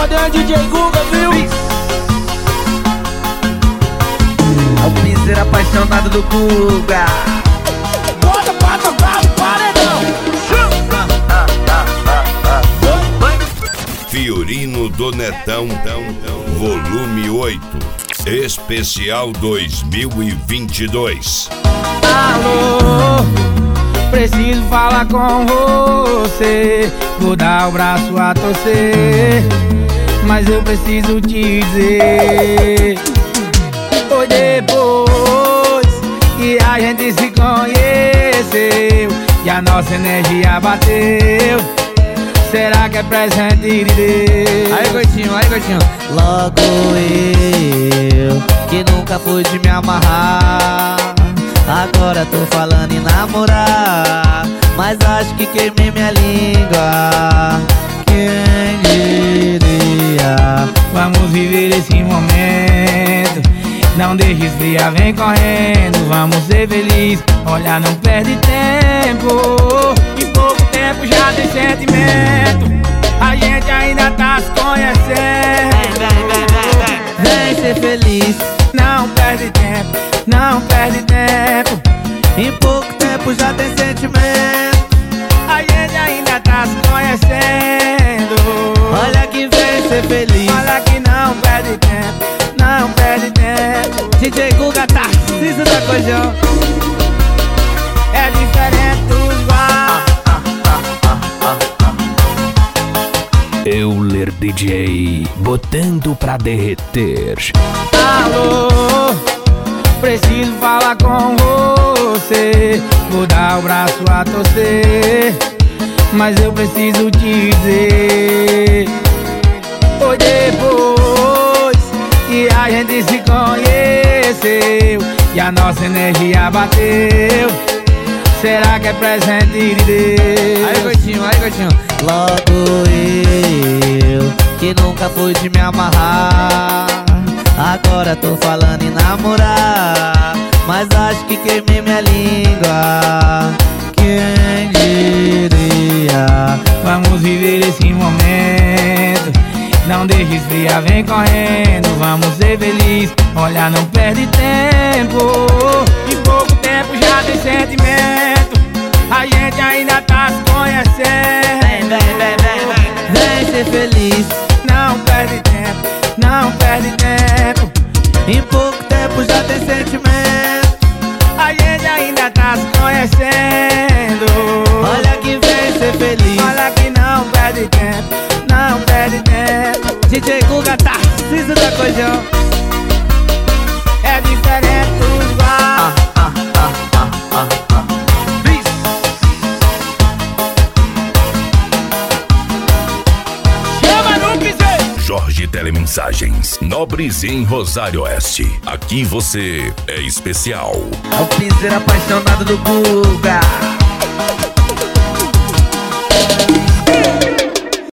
ordem é DJ Guga, viu? É o piseiro apaixonado do Guga. Bota pra tocar o paredão. Fiorino do Netão, volume 8, especial 2022. Alô, preciso falar com você. Vou dar o braço a torcer, mas eu preciso te dizer. Foi depois que a gente se conheceu e a nossa energia bateu. Será que é presente de Deus? Aí, gordinho. Logo eu, que nunca fui de me amarrar, agora tô falando em namorar, mas acho que queimei minha língua. Quem diria? Vamos viver esse momento, não deixe esfriar, vem correndo. Vamos ser felizes, olha, não perde tempo. Em pouco tempo já tem sentimento, a gente ainda tá se conhecendo. Vem ser feliz, Não perde tempo, não perde tempo. em pouco tempo já tem sentimento. A gente ainda tá se conhecendo. Olha que vem ser feliz. Olha que não perde tempo, não perde tempo. DJ Guga Tarcísio da Cojão. É diferente dos igual. Euler DJ, botando pra derreter. Alô, preciso falar com você. Vou dar o braço a torcer, mas eu preciso te dizer. Foi depois que a gente se conheceu e a nossa energia bateu. Será que é presente de Deus? Aí, gordinho. Logo eu, que nunca fui de me amarrar, agora tô falando em namorar, mas acho que queimei minha língua. Quem diria? Vamos viver esse momento, não deixe esfriar, vem correndo. Vamos ser felizes, olha, não perde tempo. Em pouco tempo já tem sentimento, a gente ainda tá se conhecendo. Vem ser feliz, Não perde tempo, não perde tempo. em pouco tempo já tem sentimento. A gente ainda tá se conhecendo. Olha que vem ser feliz. Olha que não perde tempo, não perde tempo. DJ Guga Tarcísio da Cojão. É diferente dos igual. Chama no piseiro. Jorge Telemensagens, Nobres em Rosário Oeste. Aqui você é especial. É o piseiro apaixonado do Guga.